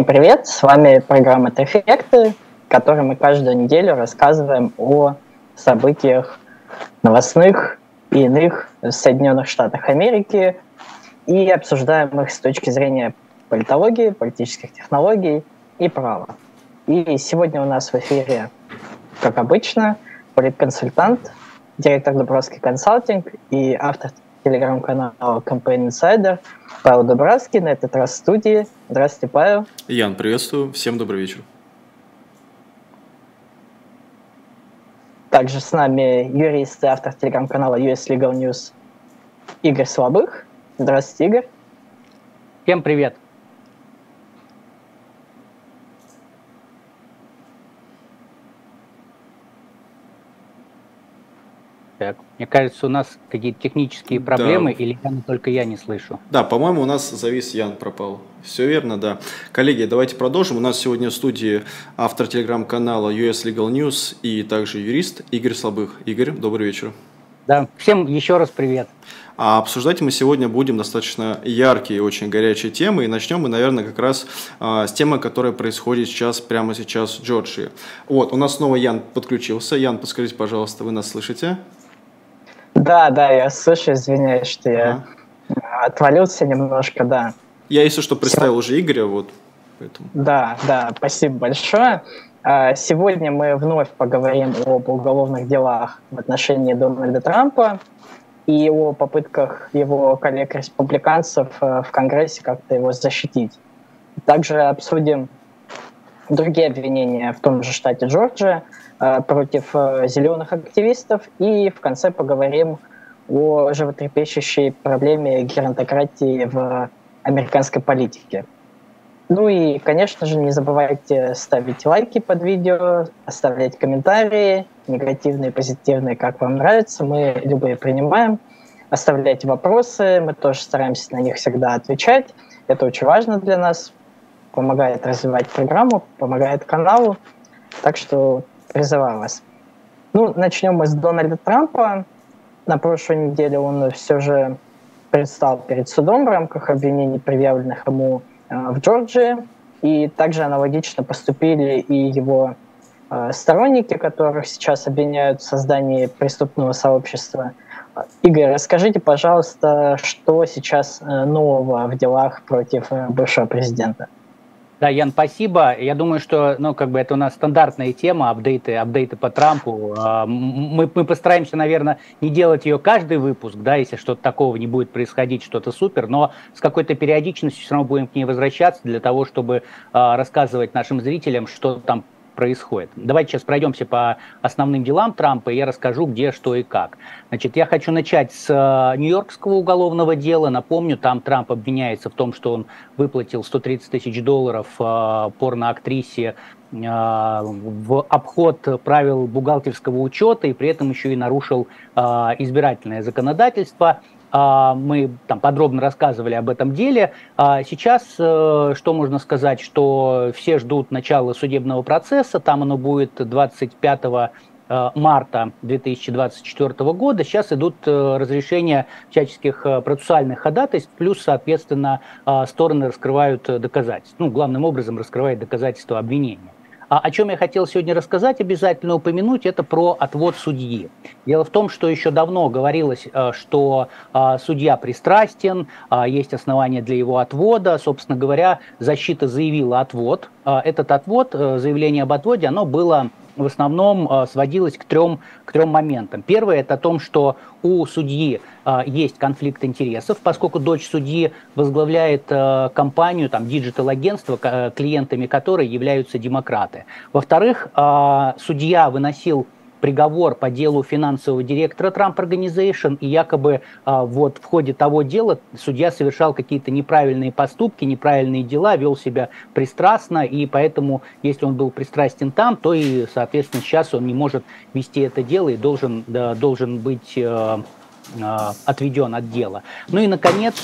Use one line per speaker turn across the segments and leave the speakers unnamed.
Всем привет! С вами программа «Трефекты», в которой мы каждую неделю рассказываем о событиях новостных и иных в Соединенных Штатах Америки и обсуждаем их с точки зрения политологии, политических технологий и права. И сегодня у нас в эфире, как обычно, политконсультант, директор Дубровский консалтинг и автор телеграм-канала Campaign Insider Павел Дубравский, на этот раз в студии. Здравствуйте, Павел.
Ян, приветствую. Всем добрый вечер.
Также с нами юрист и автор телеграм-канала US Legal News Игорь Слабых. Здравствуйте, Игорь.
Всем привет. Так, мне кажется, у нас какие-то технические проблемы, или только я не слышу.
Да, по-моему, у нас завис Ян, пропал. Все верно, да. Коллеги, давайте продолжим. У нас сегодня в студии автор телеграм-канала US Legal News и также юрист Игорь Слабых. Игорь, добрый вечер.
Да, всем еще раз привет.
А обсуждать мы сегодня будем достаточно яркие, очень горячие темы. И начнем мы, наверное, как раз с темы, которая происходит сейчас, прямо сейчас в Джорджии. Вот, у нас снова Ян подключился. Ян, подскажите, пожалуйста, вы нас слышите?
Да, я слышу, извиняюсь, что я отвалился немножко, да.
Я, если что, представил уже Игоря, вот. Поэтому.
Да, спасибо большое. Сегодня мы вновь поговорим об уголовных делах в отношении Дональда Трампа и о попытках его коллег-республиканцев в Конгрессе как-то его защитить. Также обсудим другие обвинения в том же штате Джорджия против зеленых активистов и в конце поговорим о животрепещущей проблеме геронтократии в американской политике. Ну и, конечно же, не забывайте ставить лайки под видео, оставлять комментарии, негативные, позитивные, как вам нравится, мы любые принимаем. Оставляйте вопросы, мы тоже стараемся на них всегда отвечать. Это очень важно для нас, помогает развивать программу, помогает каналу. Так что призываю вас. Ну, начнем мы с Дональда Трампа. На прошлой неделе он все же предстал перед судом в рамках обвинений, предъявленных ему в Джорджии. И также аналогично поступили и его сторонники, которых сейчас обвиняют в создании преступного сообщества. Игорь, расскажите, пожалуйста, что сейчас нового в делах против бывшего президента?
Да, Ян, спасибо. Я думаю, что, это у нас стандартная тема, апдейты по Трампу. Мы постараемся, наверное, не делать ее каждый выпуск, да, если что-то такого не будет происходить, что-то супер, но с какой-то периодичностью все равно будем к ней возвращаться для того, чтобы рассказывать нашим зрителям, что там происходит. Давайте сейчас пройдемся по основным делам Трампа, и я расскажу, где, что и как. Значит, я хочу начать с Нью-Йоркского уголовного дела. Напомню, там Трамп обвиняется в том, что он выплатил $130 тысяч порноактрисе в обход правил бухгалтерского учета и при этом еще и нарушил избирательное законодательство. Мы там подробно рассказывали об этом деле. Сейчас, что можно сказать, что все ждут начала судебного процесса, там оно будет 25 марта 2024 года. Сейчас идут разрешения всяческих процессуальных ходатайств, плюс, соответственно, стороны раскрывают доказательства. Главным образом раскрывают доказательства обвинения. О чем я хотел сегодня рассказать, обязательно упомянуть, это про отвод судьи. Дело в том, что еще давно говорилось, что судья пристрастен, есть основания для его отвода. Собственно говоря, защита заявила отвод. Этот отвод, заявление об отводе, оно было в основном сводилось к трем моментам. Первое – это о том, что у судьи есть конфликт интересов, поскольку дочь судьи возглавляет компанию, диджитал-агентство, клиентами которой являются демократы. Во-вторых, судья выносил приговор по делу финансового директора Trump Organization, и якобы в ходе того дела судья совершал какие-то неправильные поступки, неправильные дела, вел себя пристрастно, и поэтому, если он был пристрастен там, то и, соответственно, сейчас он не может вести это дело и должен быть отведен от дела. Ну и, наконец,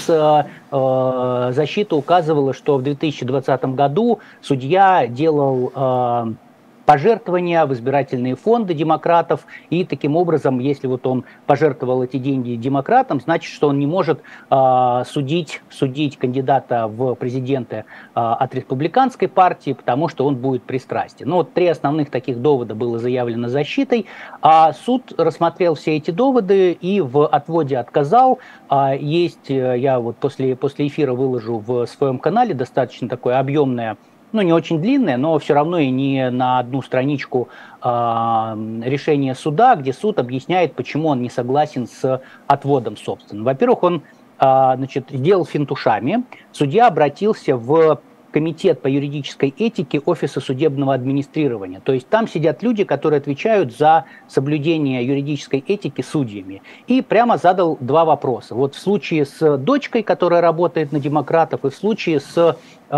защита указывала, что в 2020 году судья делал пожертвования в избирательные фонды демократов, и таким образом, если вот он пожертвовал эти деньги демократам, значит, что он не может судить кандидата в президенты от республиканской партии, потому что он будет пристрастен. Ну вот 3 основных таких довода было заявлено защитой, а суд рассмотрел все эти доводы и в отводе отказал. Есть, я вот после эфира выложу в своем канале достаточно такое объемное, ну не очень длинное, но все равно и не на одну страничку решение суда, где суд объясняет, почему он не согласен с отводом, собственно. Во-первых, он сделал финт ушами. Судья обратился в Комитет по юридической этике Офиса судебного администрирования. То есть там сидят люди, которые отвечают за соблюдение юридической этики судьями. И прямо задал 2 вопроса. Вот в случае с дочкой, которая работает на демократов, и в случае с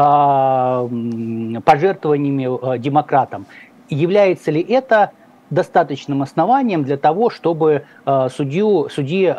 пожертвованиями демократам. Является ли это достаточным основанием для того, чтобы судье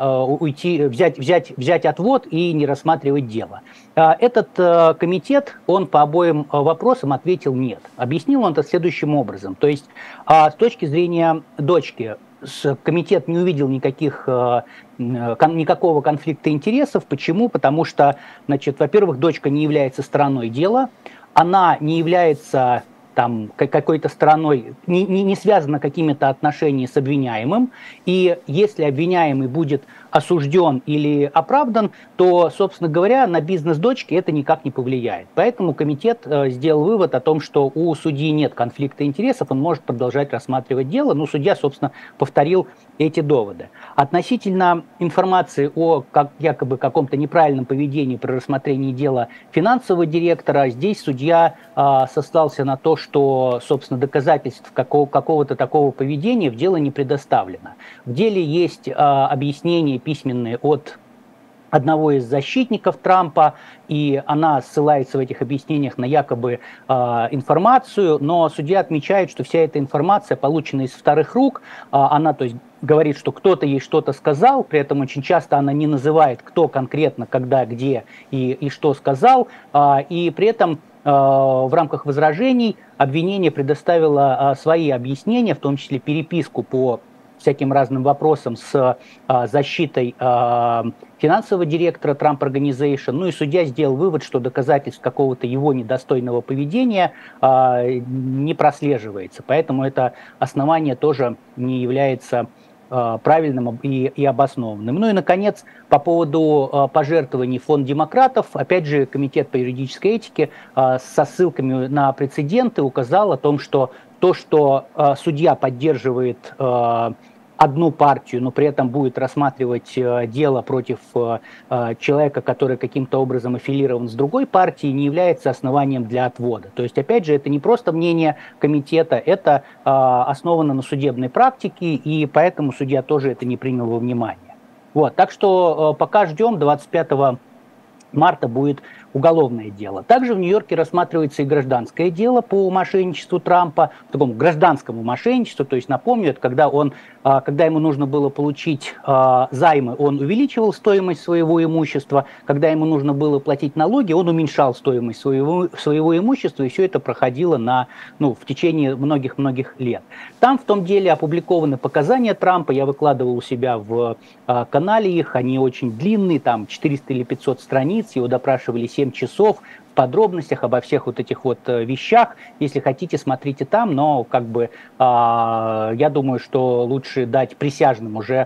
взять отвод и не рассматривать дело. Этот комитет, он по обоим вопросам ответил нет. Объяснил он это следующим образом. То есть с точки зрения дочки, комитет не увидел никакого конфликта интересов. Почему? Потому что, во-первых, дочка не является стороной дела, она не является какой-то стороной, не связана какими-то отношениями с обвиняемым, и если обвиняемый будет осужден или оправдан, то, собственно говоря, на бизнес дочки это никак не повлияет. Поэтому комитет сделал вывод о том, что у судьи нет конфликта интересов, он может продолжать рассматривать дело, но судья, собственно, повторил эти доводы. Относительно информации о якобы каком-то неправильном поведении при рассмотрении дела финансового директора, здесь судья сослался на то, что, собственно, доказательств какого-то такого поведения в дело не предоставлено. В деле есть объяснения письменные от одного из защитников Трампа, и она ссылается в этих объяснениях на якобы информацию, но судья отмечает, что вся эта информация получена из вторых рук, она, то есть, говорит, что кто-то ей что-то сказал, при этом очень часто она не называет, кто конкретно, когда, где и что сказал, и при этом в рамках возражений обвинение предоставило свои объяснения, в том числе переписку по всяким разным вопросам с защитой финансового директора Trump Organization. Ну и судья сделал вывод, что доказательств какого-то его недостойного поведения не прослеживается. Поэтому это основание тоже не является правильным и обоснованным. Ну и, наконец, по поводу пожертвований в фонд демократов, опять же, Комитет по юридической этике со ссылками на прецеденты указал о том, что то, что судья поддерживает одну партию, но при этом будет рассматривать дело против человека, который каким-то образом аффилирован с другой партией, не является основанием для отвода. То есть, опять же, это не просто мнение комитета, это основано на судебной практике, и поэтому судья тоже это не принял во внимание. Вот, так что пока ждем, 25 марта будет уголовное дело. Также в Нью-Йорке рассматривается и гражданское дело по мошенничеству Трампа, такому гражданскому мошенничеству. То есть, напомню, это когда ему нужно было получить займы, он увеличивал стоимость своего имущества, когда ему нужно было платить налоги, он уменьшал стоимость своего имущества, и все это проходило в течение многих-многих лет. Там в том деле опубликованы показания Трампа, я выкладывал у себя в канале их, они очень длинные, там 400 или 500 страниц, его допрашивали 7 часов в подробностях обо всех вот этих вот вещах. Если хотите, смотрите там, но я думаю, что лучше дать присяжным уже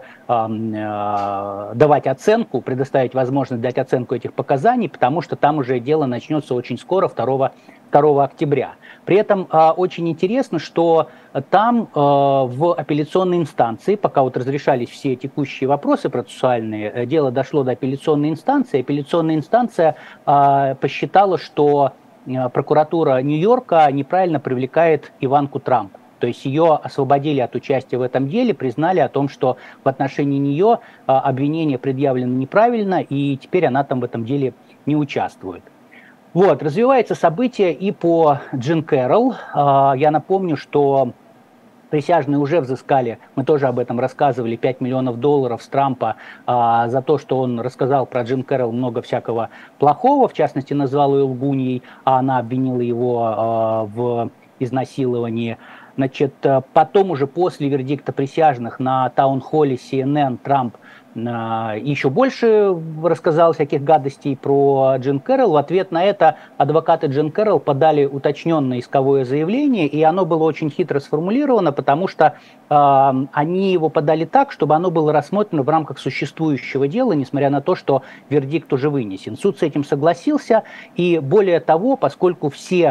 давать оценку, предоставить возможность дать оценку этих показаний, потому что там уже дело начнется очень скоро, 2 октября. При этом очень интересно, что там в апелляционной инстанции, пока вот разрешались все текущие вопросы процессуальные, дело дошло до апелляционной инстанции. Апелляционная инстанция посчитала, что прокуратура Нью-Йорка неправильно привлекает Иванку Трамп. То есть ее освободили от участия в этом деле, признали о том, что в отношении нее обвинение предъявлено неправильно, и теперь она там в этом деле не участвует. Вот, развивается событие и по Джин Кэрролл. Я напомню, что присяжные уже взыскали, мы тоже об этом рассказывали, $5 миллионов с Трампа за то, что он рассказал про Джин Кэрролл много всякого плохого, в частности, назвал ее лгуньей, а она обвинила его в изнасиловании. Значит, потом уже после вердикта присяжных на таунхолле CNN Трамп еще больше рассказал всяких гадостей про Джин Кэрролл. В ответ на это адвокаты Джин Кэрролл подали уточненное исковое заявление, и оно было очень хитро сформулировано, потому что они его подали так, чтобы оно было рассмотрено в рамках существующего дела, несмотря на то, что вердикт уже вынесен. Суд с этим согласился, и более того, поскольку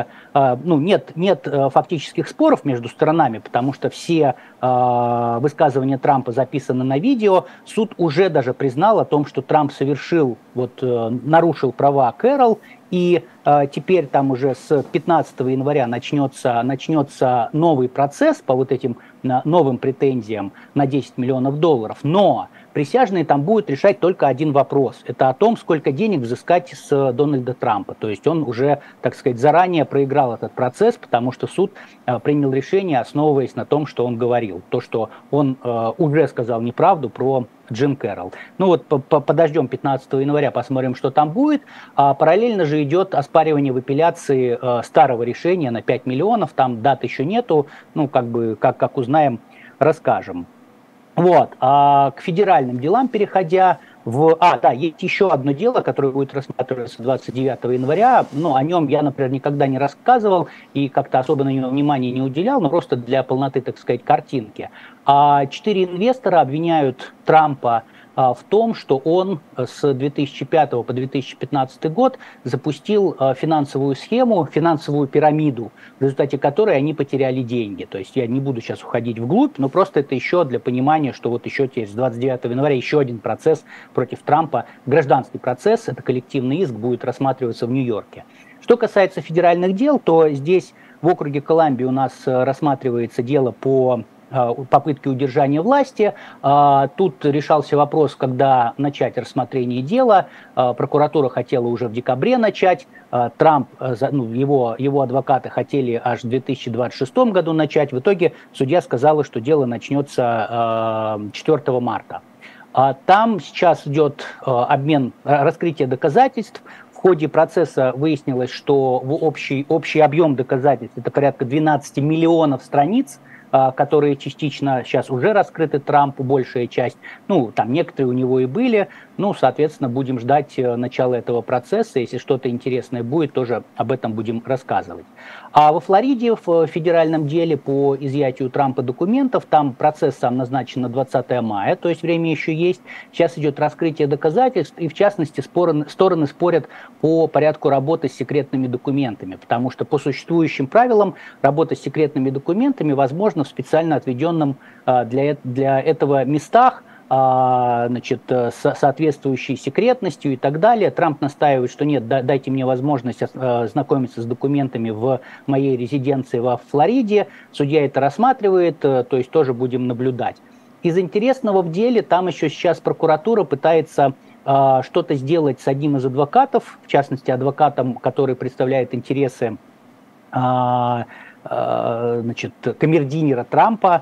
нет фактических споров между сторонами, потому что все высказывания Трампа записаны на видео, суд уже даже признал о том, что Трамп нарушил права Кэрролл, и теперь там уже с 15 января начнется новый процесс по вот этим новым претензиям на $10 миллионов. Но присяжные там будут решать только один вопрос. Это о том, сколько денег взыскать с Дональда Трампа. То есть он уже, так сказать, заранее проиграл этот процесс, потому что суд принял решение, основываясь на том, что он говорил. То, что он уже сказал неправду про Джин Кэрролл. Подождем 15 января, посмотрим, что там будет. Параллельно же идет оспаривание в апелляции старого решения на 5 миллионов. Там дат еще нету. Как узнаем, расскажем. А к федеральным делам переходя, есть еще одно дело, которое будет рассматриваться 29 января. О нем я, например, никогда не рассказывал и как-то особо на него внимания не уделял, но просто для полноты, так сказать, картинки. 4 инвестора обвиняют Трампа в том, что он с 2005 по 2015 год запустил финансовую схему, финансовую пирамиду, в результате которой они потеряли деньги. То есть я не буду сейчас уходить вглубь, но просто это еще для понимания, что еще с 29 января еще один процесс против Трампа, гражданский процесс, это коллективный иск, будет рассматриваться в Нью-Йорке. Что касается федеральных дел, то здесь в округе Колумбия у нас рассматривается дело по попытки удержания власти. Тут решался вопрос, когда начать рассмотрение дела. Прокуратура хотела уже в декабре начать. Трамп, его адвокаты хотели аж в 2026 году начать. В итоге судья сказала, что дело начнется 4 марта. Там сейчас идет раскрытие доказательств. В ходе процесса выяснилось, что общий объем доказательств это порядка 12 миллионов страниц, которые частично сейчас уже раскрыты Трампу, большая часть. Там некоторые у него и были. Соответственно, будем ждать начала этого процесса. Если что-то интересное будет, тоже об этом будем рассказывать. А во Флориде в федеральном деле по изъятию Трампа документов, там процесс сам назначен на 20 мая, то есть время еще есть. Сейчас идет раскрытие доказательств, и в частности стороны спорят по порядку работы с секретными документами, потому что по существующим правилам работа с секретными документами возможна в специально отведенном для этого местах, соответствующей секретностью и так далее. Трамп настаивает, что нет, дайте мне возможность знакомиться с документами в моей резиденции во Флориде. Судья это рассматривает, то есть тоже будем наблюдать. Из интересного в деле, там еще сейчас прокуратура пытается что-то сделать с одним из адвокатов, в частности, адвокатом, который представляет интересы камердинера Трампа.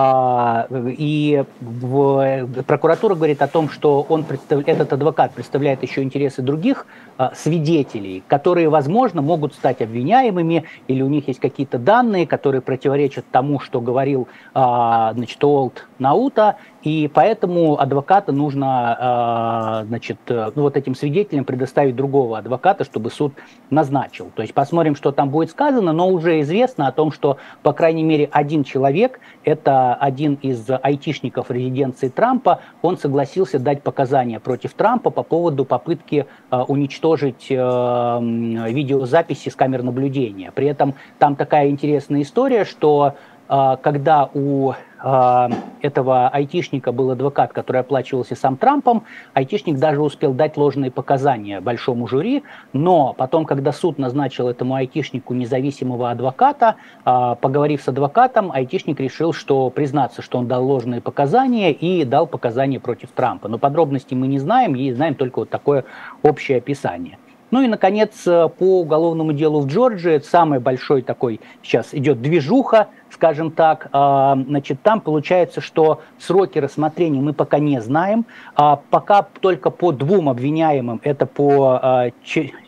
И прокуратура говорит о том, что этот адвокат представляет еще интересы других свидетелей, которые, возможно, могут стать обвиняемыми, или у них есть какие-то данные, которые противоречат тому, что говорил Уолт Наута, и поэтому адвоката нужно этим свидетелям предоставить другого адвоката, чтобы суд назначил. То есть посмотрим, что там будет сказано, но уже известно о том, что, по крайней мере, один человек, это один из айтишников резиденции Трампа, он согласился дать показания против Трампа по поводу попытки уничтожить видеозаписи с камер наблюдения. При этом там такая интересная история, что когда у этого айтишника был адвокат, который оплачивался сам Трампом, айтишник даже успел дать ложные показания большому жюри, но потом, когда суд назначил этому айтишнику независимого адвоката, поговорив с адвокатом, айтишник решил, что признаться, что он дал ложные показания и дал показания против Трампа. Но подробностей мы не знаем, и знаем только вот такое общее описание. Ну и, наконец, по уголовному делу в Джорджии, самый большой такой сейчас идет движуха, скажем так. Значит, там получается, что сроки рассмотрения мы пока не знаем. Пока только по двум обвиняемым, это по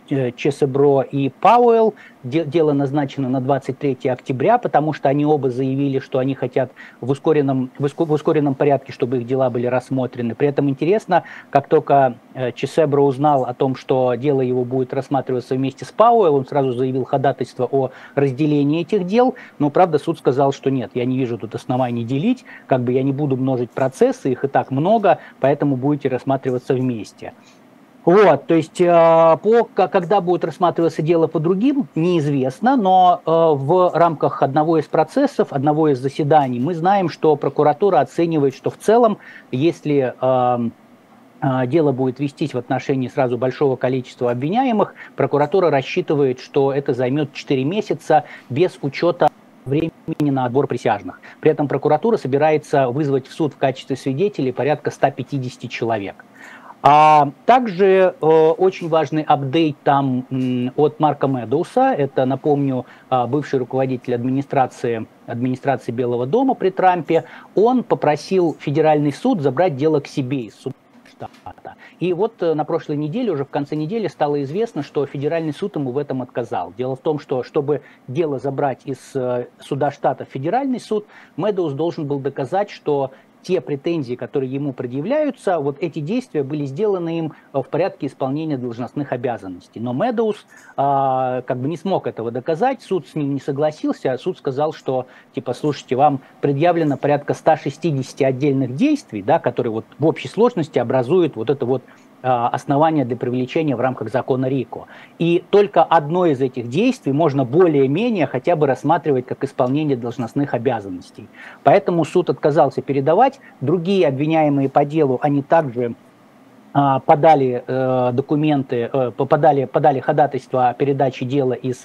Чесебро и Пауэлл. Дело назначено на 23 октября, потому что они оба заявили, что они хотят в ускоренном порядке, чтобы их дела были рассмотрены. При этом интересно, как только Чесебро узнал о том, что дело его будет рассматриваться вместе с Пауэлл, он сразу заявил ходатайство о разделении этих дел, но, правда, суд сказал, что нет, я не вижу тут оснований делить, как бы я не буду множить процессы, их и так много, поэтому будете рассматриваться вместе. Вот, то есть, когда будет рассматриваться дело по другим, неизвестно, но в рамках одного из процессов, одного из заседаний мы знаем, что прокуратура оценивает, что в целом, если дело будет вестись в отношении сразу большого количества обвиняемых, прокуратура рассчитывает, что это займет 4 месяца без учета времени на отбор присяжных. При этом прокуратура собирается вызвать в суд в качестве свидетелей порядка 150 человек. А также очень важный апдейт там от Марка Медоуса, это, напомню, бывший руководитель администрации Белого дома при Трампе. Он попросил федеральный суд забрать дело к себе из суда штата. И вот на прошлой неделе, уже в конце недели, стало известно, что федеральный суд ему в этом отказал. Дело в том, что чтобы дело забрать из суда штата в федеральный суд, Медоус должен был доказать, что те претензии, которые ему предъявляются, вот эти действия были сделаны им в порядке исполнения должностных обязанностей. Но Медоус как бы не смог этого доказать, суд с ним не согласился, суд сказал, что, типа, слушайте, вам предъявлено порядка 160 отдельных действий, да, которые вот в общей сложности образуют вот это вот основания для привлечения в рамках закона РИКО. И только одно из этих действий можно более-менее хотя бы рассматривать как исполнение должностных обязанностей. Поэтому суд отказался передавать. Другие обвиняемые по делу, они также подали подали ходатайство о передаче дела из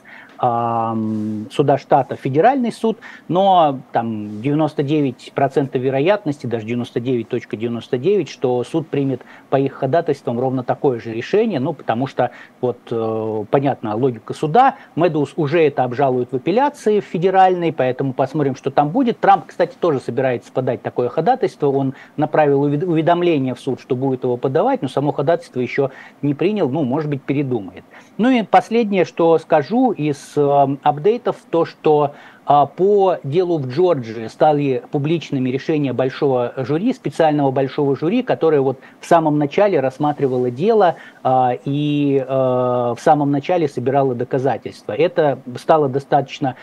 суда штата в федеральный суд, но там 99% вероятности, даже 99.99, что суд примет по их ходатайствам ровно такое же решение, ну, потому что, вот, понятна логика суда, Медоус уже это обжалует в апелляции в федеральной, поэтому посмотрим, что там будет. Трамп, кстати, тоже собирается подать такое ходатайство, он направил уведомление в суд, что будет его подавать, но само ходатайство еще не принял, ну, может быть, передумает. Ну и последнее, что скажу из апдейтов, то, что по делу в Джорджии стали публичными решения большого жюри, специального большого жюри, которое вот в самом начале рассматривало дело и в самом начале собирало доказательства. Это стало достаточно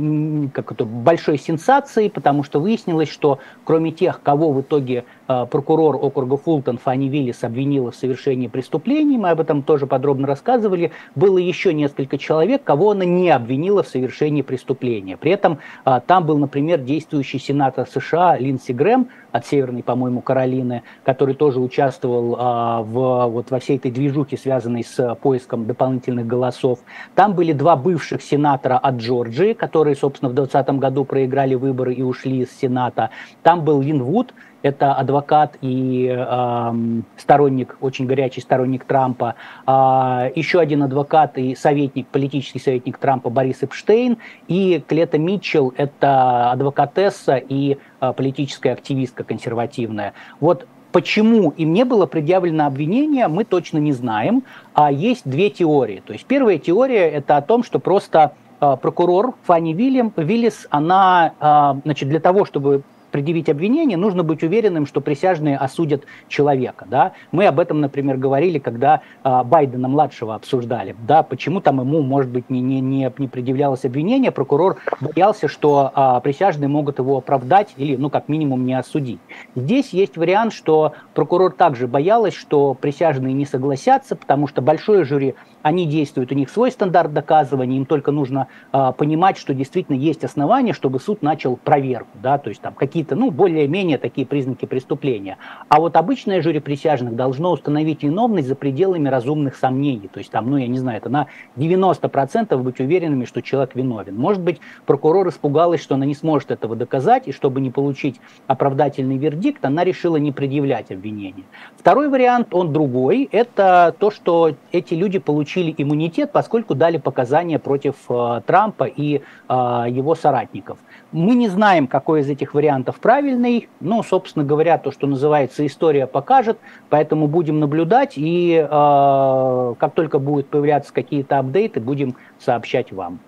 большой сенсацией, потому что выяснилось, что кроме тех, кого в итоге прокурор округа Фултон Фанни Виллис обвинила в совершении преступлений, мы об этом тоже подробно рассказывали, было еще несколько человек, кого она не обвинила в совершении преступления. При этом там был, например, действующий сенатор США Линдси Грэм от Северной, по-моему, Каролины, который тоже участвовал во всей этой движухе, связанной с поиском дополнительных голосов. Там были два бывших сенатора от Джорджии, которые, собственно, в 2020 году проиграли выборы и ушли из Сената. Там был Лин Вуд, это адвокат и очень горячий сторонник Трампа. Еще один адвокат и политический советник Трампа Борис Эпштейн. И Клета Митчелл, это адвокатесса и политическая активистка консервативная. Вот почему им не было предъявлено обвинение, мы точно не знаем. А есть две теории. То есть первая теория – это о том, что просто прокурор Фанни Виллис, она, значит, для того, чтобы предъявить обвинение, нужно быть уверенным, что присяжные осудят человека. Да? Мы об этом, например, говорили, когда Байдена-младшего обсуждали. Да? Почему там ему, может быть, не предъявлялось обвинение, прокурор боялся, что присяжные могут его оправдать или, ну, как минимум, не осудить. Здесь есть вариант, что прокурор также боялась, что присяжные не согласятся, потому что большое жюри, они действуют, у них свой стандарт доказывания, им только нужно понимать, что действительно есть основания, чтобы суд начал проверку, да, то есть там какие-то, ну, более-менее такие признаки преступления. А вот обычное жюри присяжных должно установить виновность за пределами разумных сомнений, то есть там, ну, я не знаю, это на 90% быть уверенными, что человек виновен. Может быть, прокурор испугалась, что она не сможет этого доказать, и чтобы не получить оправдательный вердикт, она решила не предъявлять обвинение. Второй вариант, он другой, это то, что эти люди получили получили иммунитет, поскольку дали показания против Трампа и его соратников. Мы не знаем, какой из этих вариантов правильный, но, собственно говоря, то, что называется, история покажет, поэтому будем наблюдать, и как только будут появляться какие-то апдейты, будем сообщать вам.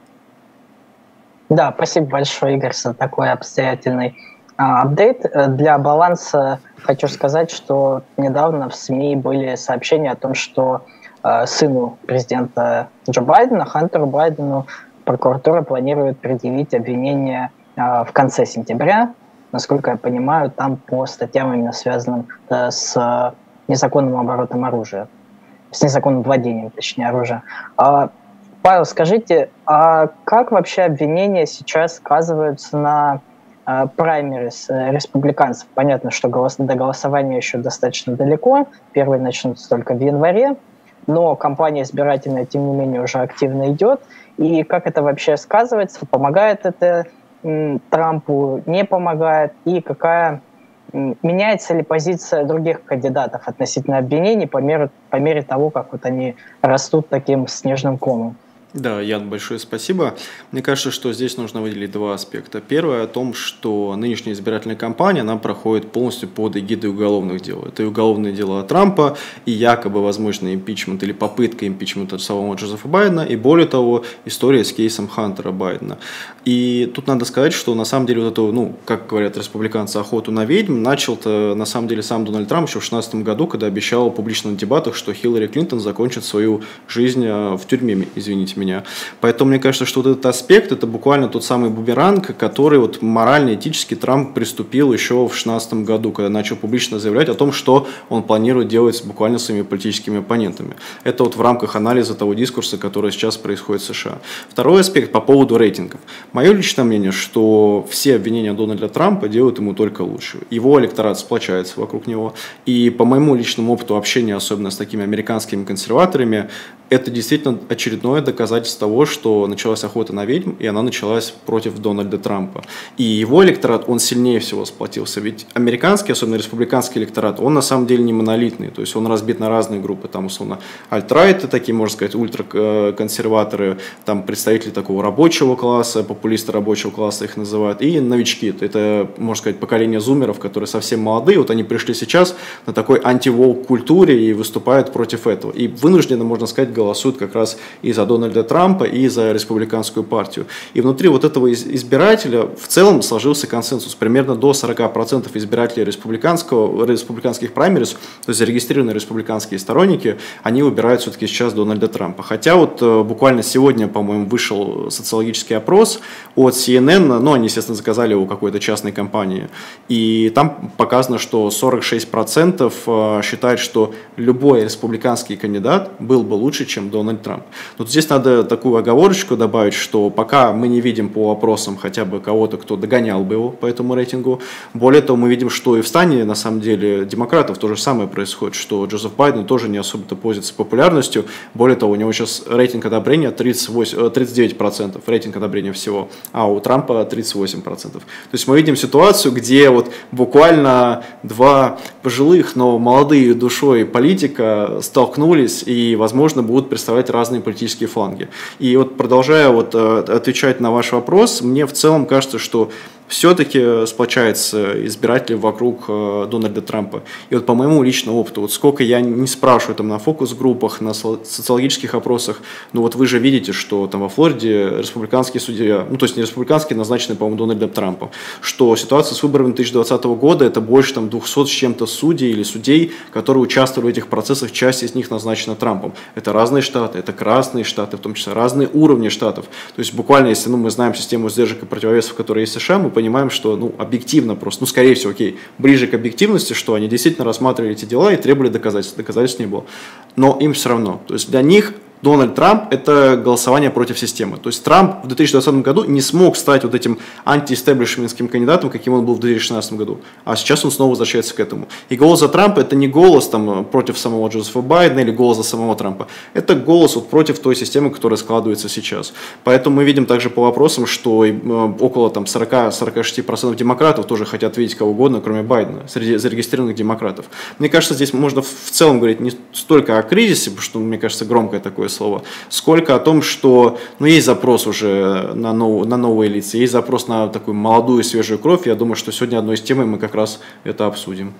Да, спасибо большое, Игорь, за такой обстоятельный апдейт. Для баланса хочу сказать, что недавно в СМИ были сообщения о том, что сыну президента Джо Байдена, Хантеру Байдену, прокуратура планирует предъявить обвинение в конце сентября. Насколько я понимаю, там по статьям, именно связанным с незаконным оборотом оружия, с незаконным владением, точнее, оружия. Павел, скажите, а как вообще обвинения сейчас сказываются на праймерис республиканцев? Понятно, что до голосования еще достаточно далеко, первые начнутся только в январе, но кампания избирательная, тем не менее, уже активно идет. И как это вообще сказывается? Помогает это Трампу, не помогает? И меняется ли позиция других кандидатов относительно обвинений по мере того, как вот они растут таким снежным комом?
Да, Ян, большое спасибо. Мне кажется, что здесь нужно выделить два аспекта. Первое о том, что нынешняя избирательная кампания, она проходит полностью под эгидой уголовных дел. Это и уголовные дела Трампа, и якобы возможный импичмент или попытка импичмента самого Джозефа Байдена, и более того, история с кейсом Хантера Байдена. И тут надо сказать, что на самом деле вот эту, как говорят республиканцы, охоту на ведьм начал-то на самом деле сам Дональд Трамп еще в 2016 году, когда обещал публично на дебатах, что Хиллари Клинтон закончит свою жизнь в тюрьме, извините меня. Поэтому мне кажется, что вот этот аспект, это буквально тот самый бумеранг, который вот морально-этически Трамп приступил еще в 2016 году, когда начал публично заявлять о том, что он планирует делать буквально своими политическими оппонентами. Это вот в рамках анализа того дискурса, который сейчас происходит в США. Второй аспект по поводу рейтингов. Мое личное мнение, что все обвинения Дональда Трампа делают ему только лучше. Его электорат сплочается вокруг него. И по моему личному опыту общения, особенно с такими американскими консерваторами, это действительно очередное доказательство того, что началась охота на ведьм, и она началась против Дональда Трампа. И его электорат, он сильнее всего сплотился. Ведь американский, особенно республиканский электорат, он на самом деле не монолитный. То есть он разбит на разные группы. Там, условно, альтрайты, такие, можно сказать, ультраконсерваторы, там представители такого рабочего класса, популисты рабочего класса их называют, и новички. Это, можно сказать, поколение зумеров, которые совсем молодые. Вот они пришли сейчас на такой анти-волк культуре и выступают против этого. И вынужденно, можно сказать, голосуют как раз и за Дональда Трампа, и за республиканскую партию. И внутри вот этого избирателя в целом сложился консенсус. Примерно до 40% избирателей республиканских праймерис, то есть зарегистрированные республиканские сторонники, они выбирают все-таки сейчас Дональда Трампа. Хотя вот буквально сегодня, по-моему, вышел социологический опрос от CNN, они, естественно, заказали его какой-то частной компании, и там показано, что 46% считают, что любой республиканский кандидат был бы лучше, чем Дональд Трамп. Вот здесь надо такую оговорочку добавить, что пока мы не видим по опросам хотя бы кого-то, кто догонял бы его по этому рейтингу. Более того, мы видим, что и в стане, на самом деле, демократов то же самое происходит, что Джозеф Байден тоже не особо-то пользуется популярностью. Более того, у него сейчас рейтинг одобрения 39%, рейтинг одобрения всего, а у Трампа 38%. То есть мы видим ситуацию, где вот буквально два пожилых, но молодые душой политика столкнулись и, возможно, будут представлять разные политические фланги. И вот продолжая отвечать на ваш вопрос, мне в целом кажется, что все-таки сплочается избиратели вокруг Дональда Трампа. И вот по моему личному опыту, вот сколько я не спрашиваю там на фокус-группах, на социологических опросах, но вот вы же видите, что там во Флориде республиканский судья, то есть не республиканский, назначенный, по-моему, Дональдом Трампом, что ситуация с выборами 2020 года, это больше там 200 с чем-то судей или судей, которые участвовали в этих процессах, часть из них назначена Трампом. Это разные штаты, это красные штаты, в том числе разные уровни штатов. То есть буквально, если мы знаем систему сдержек и противовесов, которая есть в США, мы понимаем, что объективно просто, скорее всего, ближе к объективности, что они действительно рассматривали эти дела и требовали доказательств. Доказательств не было. Но им все равно. То есть для них Дональд Трамп – это голосование против системы. То есть Трамп в 2020 году не смог стать вот этим анти-эстеблишментским кандидатом, каким он был в 2016 году. А сейчас он снова возвращается к этому. И голос за Трампа – это не голос против самого Джозефа Байдена или голос за самого Трампа. Это голос против той системы, которая складывается сейчас. Поэтому мы видим также по вопросам, что около 40-46% демократов тоже хотят видеть кого угодно, кроме Байдена, среди зарегистрированных демократов. Мне кажется, здесь можно в целом говорить не столько о кризисе, потому что, мне кажется, громкое такое слово, сколько о том, что есть запрос уже на новые лица, есть запрос на такую молодую свежую кровь. Я думаю, что сегодня одной из тем мы как раз это обсудим.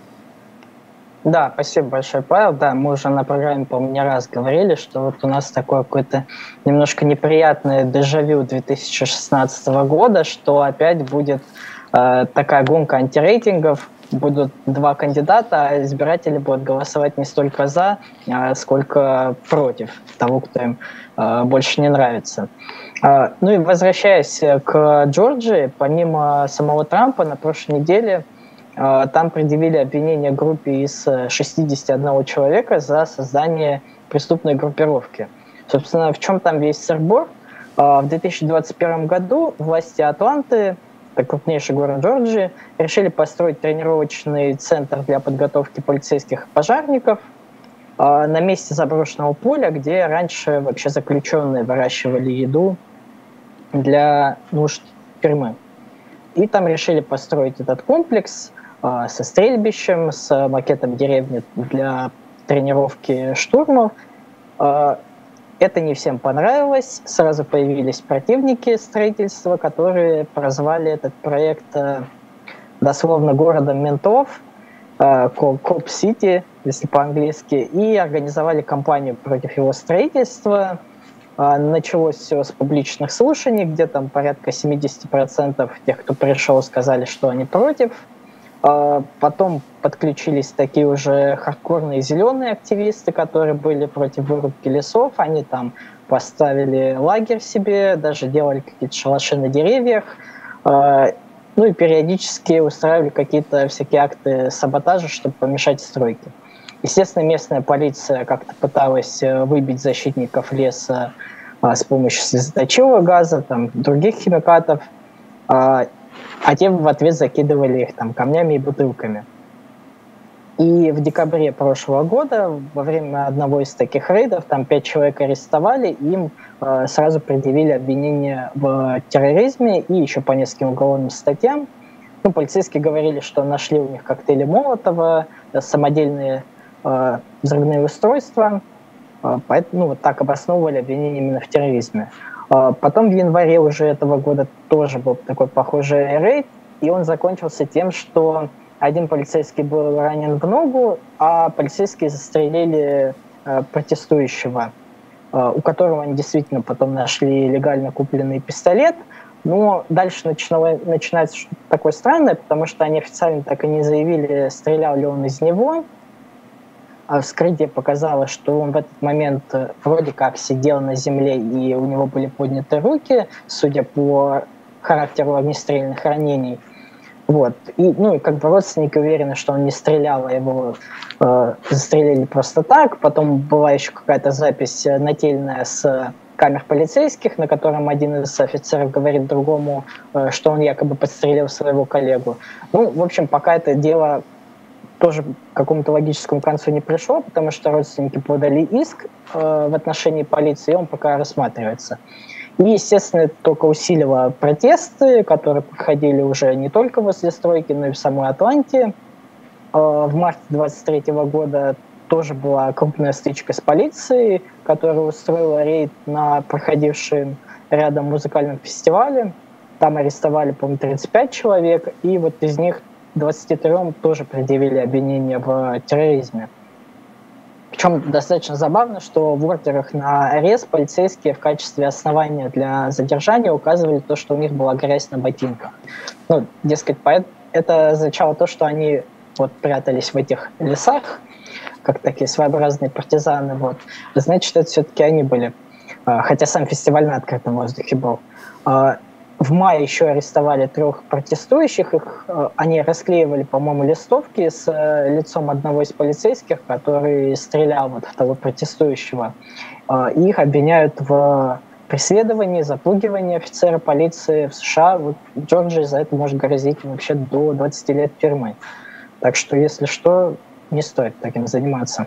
Да, спасибо большое, Павел. Да, мы уже на программе, по-моему, не раз говорили, что вот у нас такое какое-то немножко неприятное дежавю 2016 года, что опять будет такая гонка антирейтингов, будут два кандидата, а избиратели будут голосовать не столько за, сколько против того, кто им больше не нравится. Ну и возвращаясь к Джорджии, помимо самого Трампа, на прошлой неделе там предъявили обвинение группе из 61 человека за создание преступной группировки. Собственно, в чем там весь сыр-бор? В 2021 году власти Атланты, это крупнейший город Джорджии, решили построить тренировочный центр для подготовки полицейских и пожарников на месте заброшенного поля, где раньше вообще заключенные выращивали еду для нужд тюрьмы. И там решили построить этот комплекс со стрельбищем, с макетом деревни для тренировки штурмов. Это не всем понравилось. Сразу появились противники строительства, которые прозвали этот проект дословно городом ментов, Коп Сити, если по-английски, и организовали кампанию против его строительства. Началось все с публичных слушаний, где там порядка 70% тех, кто пришел, сказали, что они против. Потом подключились такие уже хардкорные зеленые активисты, которые были против вырубки лесов. Они там поставили лагерь себе, даже делали какие-то шалаши на деревьях. Ну и периодически устраивали какие-то всякие акты саботажа, чтобы помешать стройке. Естественно, местная полиция как-то пыталась выбить защитников леса с помощью слезоточивого газа, там, других химикатов, а те в ответ закидывали их там камнями и бутылками. И в декабре прошлого года во время одного из таких рейдов там 5 человек арестовали, им сразу предъявили обвинение в терроризме и еще по нескольким уголовным статьям. Ну, полицейские говорили, что нашли у них коктейли Молотова, самодельные взрывные устройства, поэтому вот так обосновывали обвинение именно в терроризме. Потом в январе уже этого года тоже был такой похожий рейд, и он закончился тем, что один полицейский был ранен в ногу, а полицейские застрелили протестующего, у которого они действительно потом нашли легально купленный пистолет. Но дальше начинается что-то такое странное, потому что они официально так и не заявили, стрелял ли он из него. А вскрытие показало, что он в этот момент вроде как сидел на земле, и у него были подняты руки, судя по характеру огнестрельных ранений. Вот. И как бы родственники уверены, что он не стрелял, а его застрелили просто так. Потом была еще какая-то запись нательная с камер полицейских, на котором один из офицеров говорит другому, что он якобы подстрелил своего коллегу. В общем, пока это дело тоже к какому-то логическому концу не пришло, потому что родственники подали иск в отношении полиции, и он пока рассматривается. И, естественно, это только усилило протесты, которые проходили уже не только возле стройки, но и в самой Атланте. В марте 2023 года тоже была крупная стычка с полицией, которая устроила рейд на проходившем рядом музыкальном фестивале. Там арестовали, по-моему, 35 человек, и вот из них 23 тоже предъявили обвинение в терроризме. Причем достаточно забавно, что в ордерах на арест полицейские в качестве основания для задержания указывали то, что у них была грязь на ботинках. Дескать, это означало то, что они прятались в этих лесах, как такие своеобразные партизаны. Значит, это все-таки они были. Хотя сам фестиваль на открытом воздухе был. В мае еще арестовали 3 протестующих. Они расклеивали, по-моему, листовки с лицом одного из полицейских, который стрелял в того протестующего. И их обвиняют в преследовании, запугивании офицера полиции в США. В Джорджии за это может грозить вообще до 20 лет тюрьмы. Так что, если что, не стоит таким заниматься.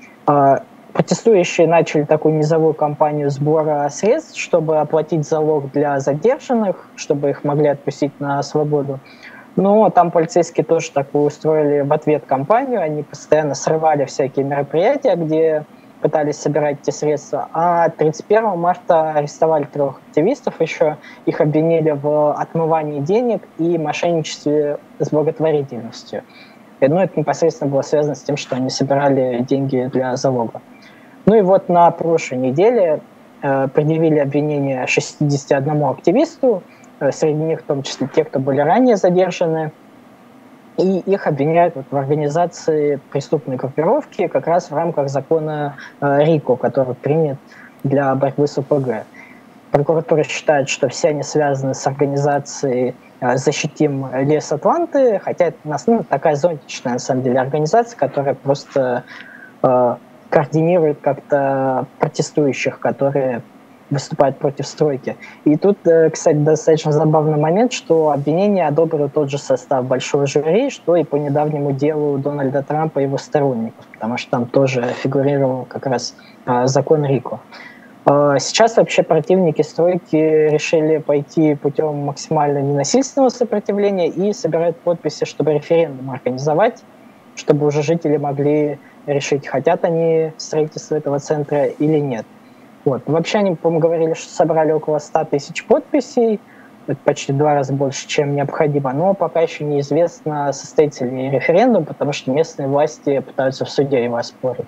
Протестующие начали такую низовую кампанию сбора средств, чтобы оплатить залог для задержанных, чтобы их могли отпустить на свободу. Но там полицейские тоже такую устроили в ответ кампанию. Они постоянно срывали всякие мероприятия, где пытались собирать эти средства, а 31 марта арестовали 3 активистов еще, их обвинили в отмывании денег и мошенничестве с благотворительностью. И, ну, это непосредственно было связано с тем, что они собирали деньги для залога. Ну и вот на прошлой неделе предъявили обвинения 61 активисту, среди них в том числе те, кто были ранее задержаны, и их обвиняют в организации преступной группировки как раз в рамках закона РИКО, который принят для борьбы с ОПГ. Прокуратура считает, что все они связаны с организацией «Защитим лес Атланты», хотя это такая зонтичная, на самом деле, организация, которая просто координирует как-то протестующих, которые выступают против стройки. И тут, кстати, достаточно забавный момент, что обвинение одобрил тот же состав большого жюри, что и по недавнему делу Дональда Трампа и его сторонников, потому что там тоже фигурировал как раз закон РИКО. Сейчас вообще противники стройки решили пойти путем максимально ненасильственного сопротивления и собирают подписи, чтобы референдум организовать, чтобы уже жители могли решить, хотят они строительство этого центра или нет. Вот. Вообще они, по-моему, говорили, что собрали около 100 тысяч подписей, это почти в 2 раза больше, чем необходимо, но пока еще неизвестно, состоится ли референдум, потому что местные власти пытаются в суде его оспорить.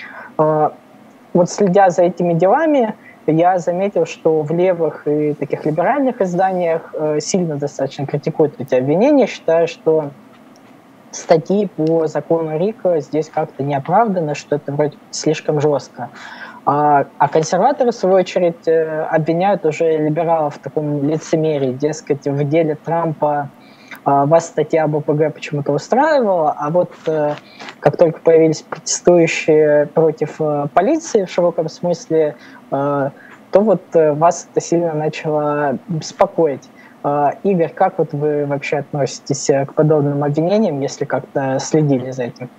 Вот следя за этими делами, я заметил, что в левых и таких либеральных изданиях сильно достаточно критикуют эти обвинения, считая, что статьи по закону РИКО здесь как-то не оправданы, что это вроде слишком жестко. А консерваторы, в свою очередь, обвиняют уже либералов в таком лицемерии, дескать, в деле Трампа вас статья об ОПГ почему-то устраивала, а вот как только появились протестующие против полиции в широком смысле, то вот вас это сильно начало беспокоить. Игорь, как вот вы вообще относитесь к подобным обвинениям, если как-то следили за этим?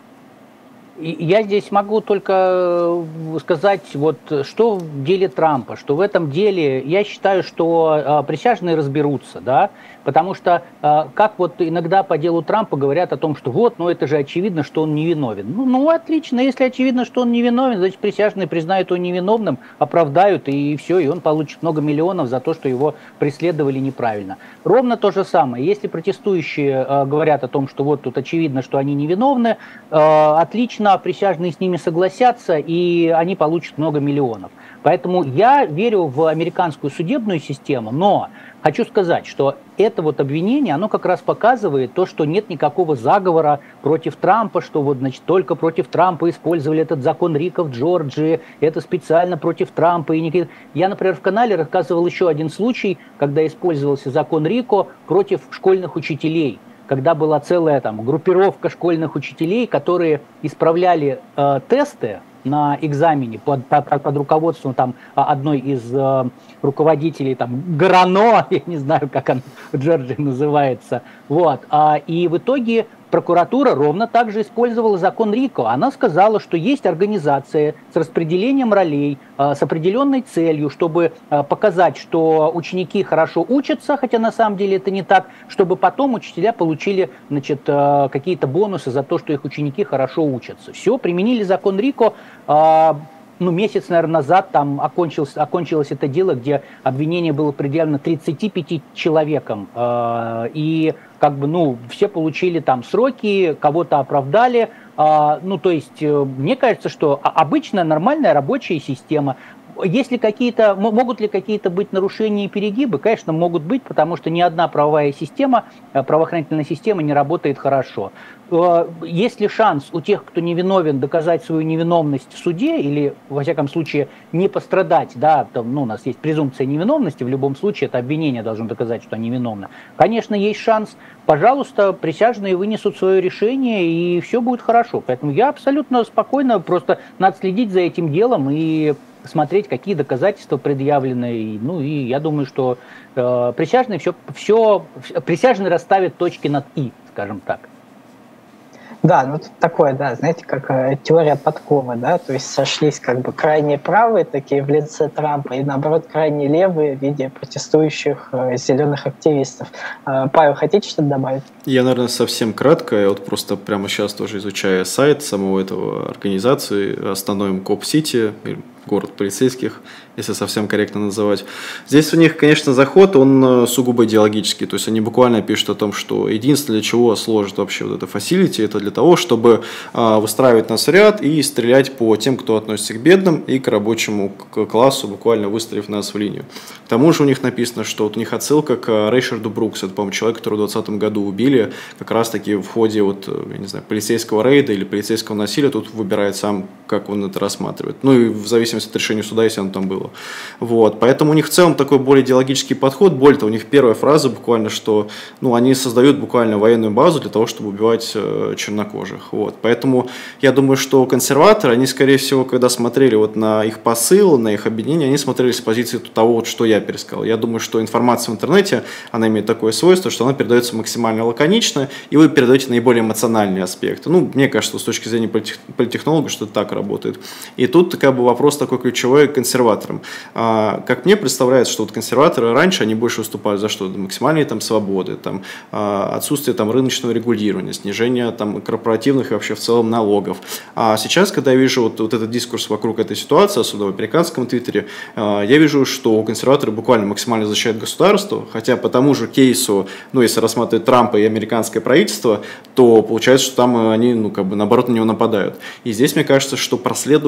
Я здесь могу только сказать, вот, что в деле Трампа, что в этом деле, я считаю, что присяжные разберутся, да, потому что, как вот иногда по делу Трампа говорят о том, что вот, ну это же очевидно, что он невиновен. Ну отлично, если очевидно, что он невиновен, значит присяжные признают его невиновным, оправдают и все, и он получит много миллионов за то, что его преследовали неправильно. Ровно то же самое, если протестующие говорят о том, что вот тут очевидно, что они невиновны, отлично, присяжные с ними согласятся, и они получат много миллионов. Поэтому я верю в американскую судебную систему, но хочу сказать, что это вот обвинение, оно как раз показывает то, что нет никакого заговора против Трампа, что вот, значит, только против Трампа использовали этот закон РИКО в Джорджии, это специально против Трампа. Я, например, в канале рассказывал еще один случай, когда использовался закон РИКО против школьных учителей, когда была целая там группировка школьных учителей, которые исправляли тесты на экзамене под руководством там одной из руководителей там Грано, я не знаю, как он в Джорджии называется, вот, и в итоге прокуратура ровно так же использовала закон РИКО. Она сказала, что есть организация с распределением ролей, с определенной целью, чтобы показать, что ученики хорошо учатся, хотя на самом деле это не так, чтобы потом учителя получили, значит, какие-то бонусы за то, что их ученики хорошо учатся. Все, применили закон РИКО. Месяц, наверное, назад там окончилось это дело, где обвинение было предъявлено 35 человекам. И как бы, все получили там сроки, кого-то оправдали. То есть, мне кажется, что обычная нормальная рабочая система. Если могут ли какие-то быть нарушения и перегибы? Конечно, могут быть, потому что ни одна правоохранительная система не работает хорошо. Есть ли шанс у тех, кто невиновен, доказать свою невиновность в суде или, во всяком случае, не пострадать? Да, у нас есть презумпция невиновности, в любом случае это обвинение должно доказать, что они виновны. Конечно, есть шанс. Пожалуйста, присяжные вынесут свое решение, и все будет хорошо. Поэтому я абсолютно спокойно, просто надо следить за этим делом и смотреть, какие доказательства предъявлены. И я думаю, что присяжные расставят точки над «и», скажем так.
Да, ну тут такое, да, знаете, как теория подковы, да, то есть сошлись как бы крайне правые такие в лице Трампа и наоборот крайне левые в виде протестующих зеленых активистов. Павел, хотите что-то добавить?
Я, наверное, совсем кратко. Я вот просто прямо сейчас тоже изучаю сайт самого этого организации, остановим Коп-Сити, город полицейских, если совсем корректно называть. Здесь у них, конечно, заход, он сугубо идеологический, то есть они буквально пишут о том, что единственное, для чего сложит вообще вот это фасилити, это для того, чтобы выстраивать нас в ряд и стрелять по тем, кто относится к бедным и к рабочему классу, буквально выстроив нас в линию. К тому же у них написано, что вот у них отсылка к Рейшарду Бруксу, это, по-моему, человек, которого в 2020 году убили, как раз-таки в ходе вот, я не знаю, полицейского рейда или полицейского насилия, тут выбирает сам, как он это рассматривает. Ну и в зависимости от решения суда, если оно там было. Вот. Поэтому у них в целом такой более идеологический подход. Более того, у них первая фраза буквально, что они создают буквально военную базу для того, чтобы убивать чернокожих. Вот. Поэтому я думаю, что консерваторы, они, скорее всего, когда смотрели вот на их посыл, на их объединение, они смотрели с позиции того, вот, что я пересказал. Я думаю, что информация в интернете, она имеет такое свойство, что она передается максимально лаконично, и вы передаете наиболее эмоциональные аспекты. Мне кажется, с точки зрения политтехнолога, что это так работает. И тут как бы вопрос такой ключевой к консерваторам. Как мне представляется, что вот консерваторы раньше, они больше выступали за что? Максимальные свободы, отсутствие рыночного регулирования, снижение корпоративных и вообще в целом налогов. А сейчас, когда я вижу вот этот дискурс вокруг этой ситуации, особенно в американском твиттере, я вижу, что консерваторы буквально максимально защищают государство, хотя по тому же кейсу, если рассматривать Трампа и американское правительство, то получается, что там они, наоборот, на него нападают. И здесь, мне кажется, что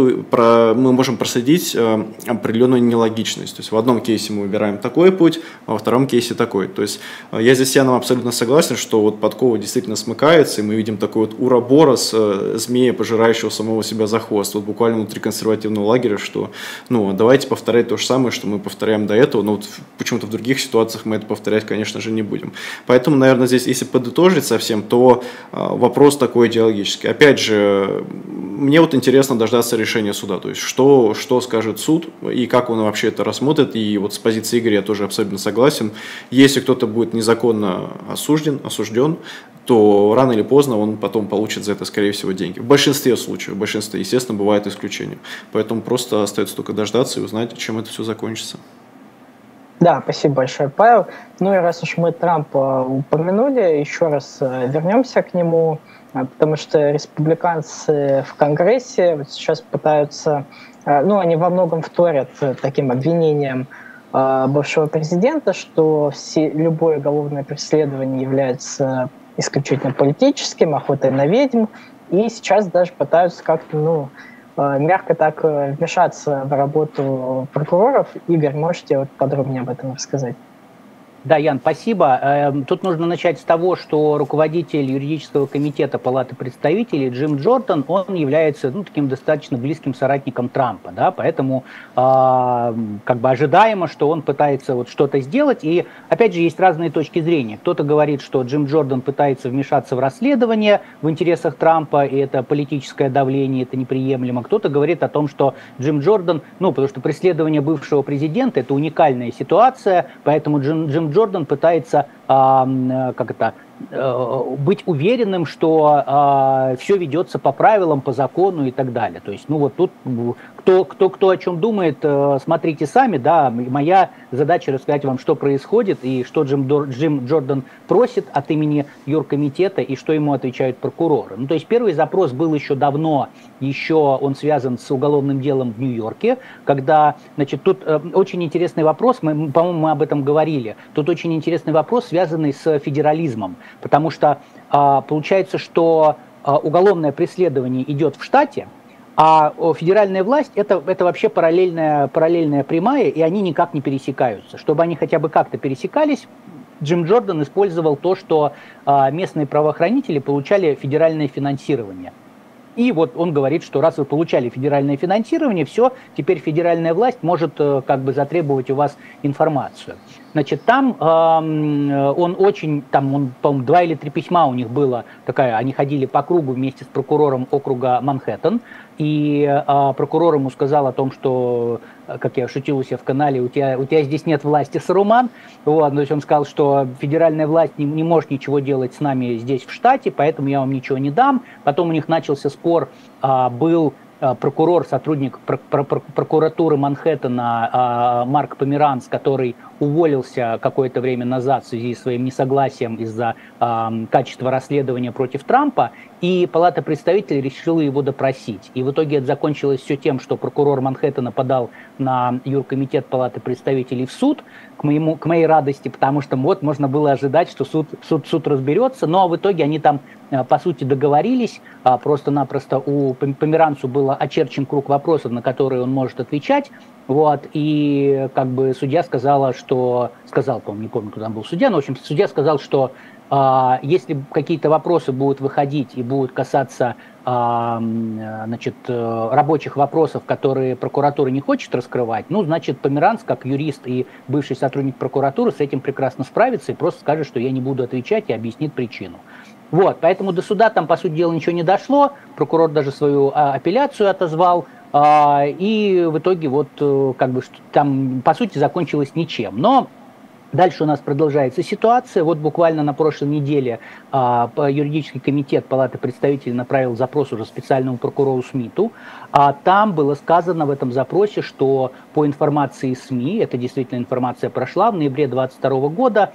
мы можем проследить определенную нелогичность. То есть в одном кейсе мы выбираем такой путь, а во втором кейсе такой. То есть я здесь с Яном абсолютно согласен, что вот подкова действительно смыкается, и мы видим такой вот уроборос, змея, пожирающего самого себя за хвост. Вот буквально внутри консервативного лагеря, что давайте повторять то же самое, что мы повторяем до этого, но вот почему-то в других ситуациях мы это повторять, конечно же, не будем. Поэтому, наверное, здесь, если подытожить совсем, то вопрос такой идеологический. Опять же, мне вот интересно дождаться решения суда, то есть что скажет суд и как он вообще это рассмотрит, и вот с позиции Игоря я тоже абсолютно согласен. Если кто-то будет незаконно осужден, то рано или поздно он потом получит за это, скорее всего, деньги. В большинстве случаев, естественно, бывают исключения. Поэтому просто остается только дождаться и узнать, чем это все закончится.
Да, спасибо большое, Павел. И раз уж мы Трампа упомянули, еще раз вернемся к нему, потому что республиканцы в Конгрессе вот сейчас пытаются, они во многом вторят таким обвинениям бывшего президента, что любое уголовное преследование является исключительно политическим, охотой на ведьм, и сейчас даже пытаются как-то, мягко так вмешаться в работу прокуроров. Игорь, можете подробнее об этом рассказать?
Да, Ян, спасибо. Тут нужно начать с того, что руководитель юридического комитета Палаты представителей Джим Джордан, он является таким достаточно близким соратником Трампа, да, поэтому ожидаемо, что он пытается вот что-то сделать. И опять же есть разные точки зрения. Кто-то говорит, что Джим Джордан пытается вмешаться в расследование в интересах Трампа, и это политическое давление, это неприемлемо. Кто-то говорит о том, что Джим Джордан, потому что преследование бывшего президента – это уникальная ситуация, поэтому Джим Джордан пытается быть уверенным, что все ведется по правилам, по закону и так далее. То есть, тут кто о чем думает, смотрите сами, да. Моя задача рассказать вам, что происходит и что Джим Джордан просит от имени юркомитета и что ему отвечают прокуроры. То есть первый запрос был еще давно, он связан с уголовным делом в Нью-Йорке, когда, тут очень интересный вопрос, по-моему, мы об этом говорили. Тут очень интересный вопрос, связанный с федерализмом, потому что получается, что уголовное преследование идет в штате, а федеральная власть это вообще параллельная прямая, и они никак не пересекаются. Чтобы они хотя бы как-то пересекались, Джим Джордан использовал то, что местные правоохранители получали федеральное финансирование. И вот он говорит, что раз вы получали федеральное финансирование, все, теперь федеральная власть может затребовать у вас информацию. Значит, там он очень, там, он, по-моему, 2 или 3 письма у них было, они ходили по кругу вместе с прокурором округа Манхэттен, и прокурор ему сказал о том, что, как я шутил у себя в канале, у тебя здесь нет власти, Саруман. Вот, то есть он сказал, что федеральная власть не может ничего делать с нами здесь в штате, поэтому я вам ничего не дам. Потом у них начался спор, был прокурор, сотрудник прокуратуры Манхэттена Марк Померанц, который уволился какое-то время назад в связи с своим несогласием из-за качества расследования против Трампа, и Палата представителей решила его допросить. И в итоге это закончилось все тем, что прокурор Манхэттена подал на юркомитет Палаты представителей в суд, к моей радости, потому что вот можно было ожидать, что суд разберется, но в итоге они там, по сути, договорились, просто-напросто у Померанцу был очерчен круг вопросов, на которые он может отвечать, вот, и как бы судья сказала, по-моему, не помню, кто там был судья, но, в общем, судья сказал, что если какие-то вопросы будут выходить и будут касаться рабочих вопросов, которые прокуратура не хочет раскрывать, значит, Померанц, как юрист и бывший сотрудник прокуратуры, с этим прекрасно справится и просто скажет, что я не буду отвечать, и объяснит причину. Вот, поэтому до суда там, по сути дела, ничего не дошло, прокурор даже свою апелляцию отозвал, и в итоге вот как бы там, по сути, закончилось ничем. Но дальше у нас продолжается ситуация. Вот буквально на прошлой неделе юридический комитет Палаты представителей направил запрос уже специальному прокурору Смиту. Там было сказано в этом запросе, что по информации СМИ, это действительно информация прошла, в ноябре 2022 года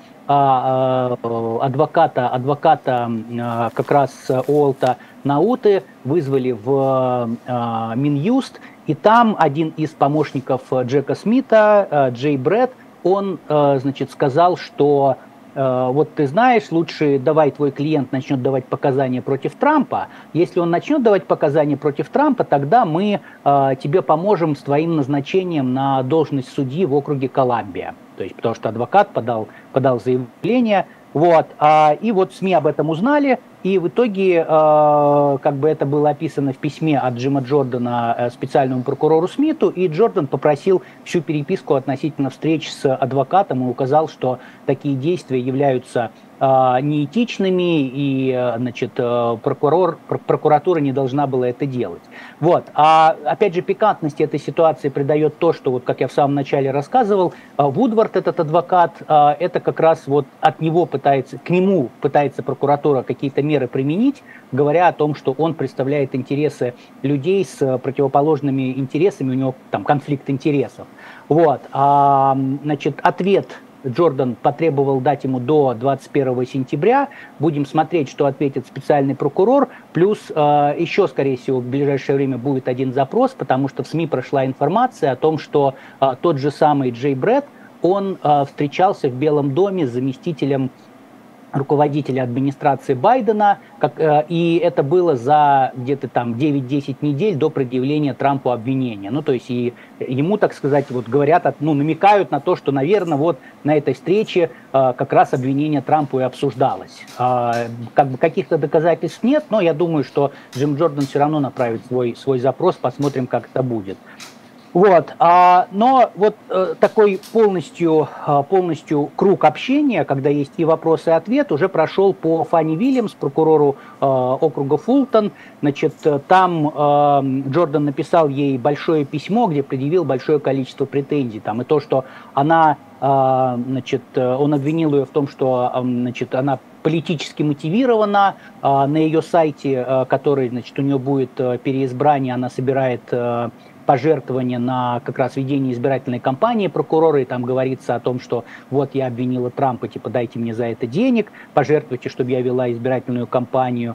адвоката как раз Уолта Науты вызвали в Минюст, и там один из помощников Джека Смита, Джей Бретт, он, сказал, что вот ты знаешь, лучше давай твой клиент начнет давать показания против Трампа. Если он начнет давать показания против Трампа, тогда мы тебе поможем с твоим назначением на должность судьи в округе Колумбия. То есть, потому что адвокат подал заявление. Вот, и вот СМИ об этом узнали, и в итоге, как бы это было описано в письме от Джима Джордана специальному прокурору Смиту, и Джордан попросил всю переписку относительно встреч с адвокатом и указал, что такие действия являются неэтичными, и, прокуратура не должна была это делать. Вот. А опять же, пикантности этой ситуации придает то, что, вот как я в самом начале рассказывал, Вудвард, этот адвокат, это как раз вот к нему пытается прокуратура какие-то меры применить, говоря о том, что он представляет интересы людей с противоположными интересами, у него там конфликт интересов. Вот. Ответ Джордан потребовал дать ему до 21 сентября. Будем смотреть, что ответит специальный прокурор. Плюс еще, скорее всего, в ближайшее время будет один запрос, потому что в СМИ прошла информация о том, что тот же самый Джей Бретт, он встречался в Белом доме с заместителем руководителя администрации Байдена, и это было за где-то там 9-10 недель до предъявления Трампу обвинения. То есть и ему, так сказать, вот говорят, намекают на то, что, наверное, вот на этой встрече как раз обвинение Трампу и обсуждалось. Как бы каких-то доказательств нет, но я думаю, что Джим Джордан все равно направит свой запрос, посмотрим, как это будет. Вот, но вот такой полностью круг общения, когда есть и вопрос, и ответ, уже прошел по Фанни Вильямс, прокурору округа Фултон. Там Джордан написал ей большое письмо, где предъявил большое количество претензий. Там, и то, что он обвинил ее в том, что она политически мотивирована. На ее сайте, который, у нее будет переизбрание, она собирает пожертвования на как раз ведение избирательной кампании прокурора, и там говорится о том, что вот я обвинила Трампа, дайте мне за это денег, пожертвуйте, чтобы я вела избирательную кампанию.